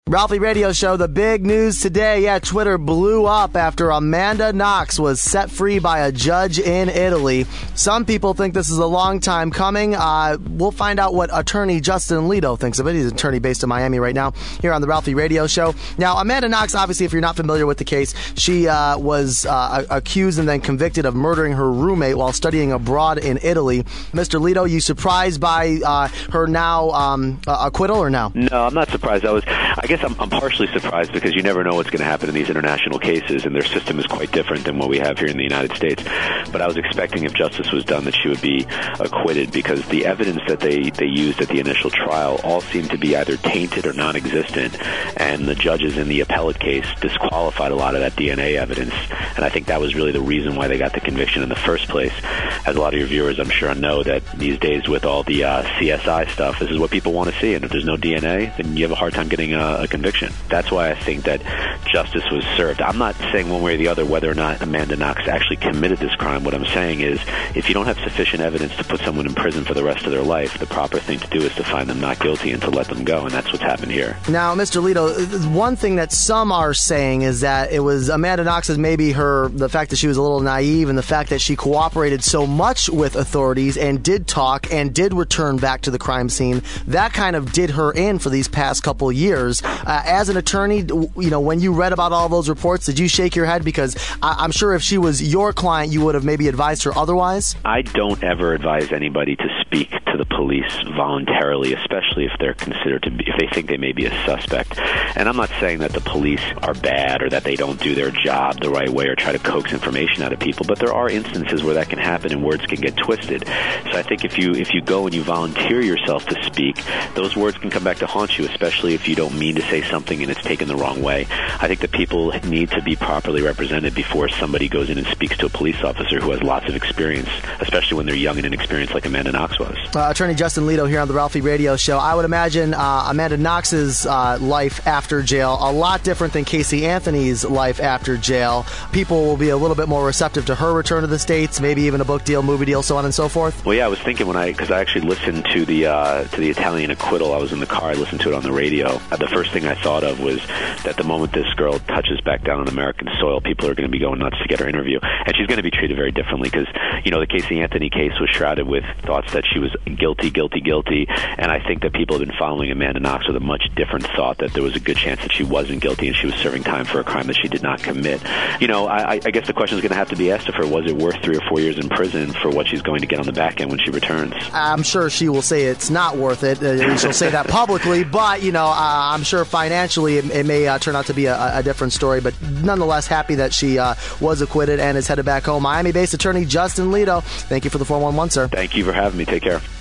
Ralphie Radio Show, the big news today. Yeah, Twitter blew up after Amanda Knox was set free by a judge in Italy. Some people think this is a long time coming. We'll find out what attorney Justin Alito thinks of it. He's an attorney based in Miami right now here on the Ralphie Radio Show. Now, Amanda Knox, obviously, if you're not familiar with the case, she was accused and then convicted of murdering her roommate while studying abroad in Italy. Mr. Alito, you surprised by her now acquittal or no? No, I'm not surprised. I guess I'm partially surprised because you never know what's going to happen in these international cases, and their system is quite different than what we have here in the United States. But I was expecting if justice was done that she would be acquitted because the evidence that they used at the initial trial all seemed to be either tainted or non-existent, and the judges in the appellate case disqualified a lot of that DNA evidence, and I think that was really the reason why they got the conviction in the first place. As a lot of your viewers, I'm sure, know that these days with all the CSI stuff, this is what people want to see, and if there's no DNA, then you have a hard time getting a conviction. That's why I think that justice was served. I'm not saying one way or the other whether or not Amanda Knox actually committed this crime. What I'm saying is if you don't have sufficient evidence to put someone in prison for the rest of their life, the proper thing to do is to find them not guilty and to let them go, and that's what's happened here. Now, Mr. Alito, one thing that some are saying is that it was Amanda Knox's maybe the fact that she was a little naive and the fact that she cooperated so much with authorities and did talk and did return back to the crime scene, that kind of did her in for these past couple years. As an attorney, when you read about all those reports, did you shake your head? Because I'm sure if she was your client, you would have maybe advised her otherwise. I don't ever advise anybody to speak to the police voluntarily, especially if they're considered to be, if they think they may be a suspect. And I'm not saying that the police are bad or that they don't do their job the right way or try to coax information out of people, but there are instances where that can happen and words can get twisted. So I think if you go and you volunteer yourself to speak, those words can come back to haunt you, especially if you don't mean to say something and it's taken the wrong way. I think that people need to be properly represented before somebody goes in and speaks to a police officer who has lots of experience, especially when they're young and inexperienced like Amanda Knox was. Attorney Justin Alito here on the Ralphie Radio Show. I would imagine Amanda Knox's life after jail a lot different than Casey Anthony's life after jail. People will be a little bit more receptive to her return to the States, maybe even a book deal, movie deal, so on and so forth. Well, yeah, I was thinking because I actually listened to the Italian acquittal. I was in the car, I listened to it on the radio. The first thing I thought of was that the moment this girl touches back down on American soil, people are going to be going nuts to get her interview, and she's going to be treated very differently because the Casey Anthony case was shrouded with thoughts that she was guilty, and I think that people have been following Amanda Knox with a much different thought that there was a good chance that she wasn't guilty and she was serving time for a crime that she did not commit. I guess the question is going to have to be asked of her, was it worth 3 or 4 years in prison for what she's going to get on the back end when she returns? I'm sure she will say it's not worth it. She'll say that publicly, but, I'm sure financially it may turn out to be a different story, but nonetheless happy that she was acquitted and is headed back home. Miami-based attorney Justin Alito, thank you for the 411, sir. Thank you for having me. Take care.